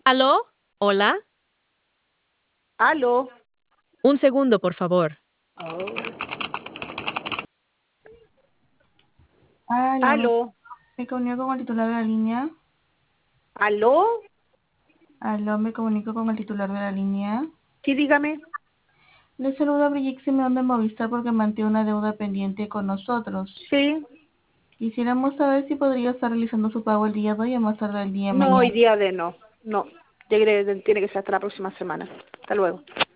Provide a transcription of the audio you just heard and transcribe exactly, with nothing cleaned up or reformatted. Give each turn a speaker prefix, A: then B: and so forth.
A: ¿Aló? ¿Hola?
B: Aló.
A: Un segundo, por favor.
B: Oh.
C: Aló, me,
B: Aló.
C: me comunico con el titular de la línea.
B: ¿Aló?
C: Aló, me comunico con el titular de la línea.
B: Sí, dígame.
C: Le saluda Brigitte Simeón de Movistar porque mantiene una deuda pendiente con nosotros.
B: Sí.
C: Quisiéramos saber si podría estar realizando su pago el día de hoy o más tarde el día de
B: No, hoy
C: mañana.
B: día de no. No. Tiene tiene que ser hasta la próxima semana. Hasta luego.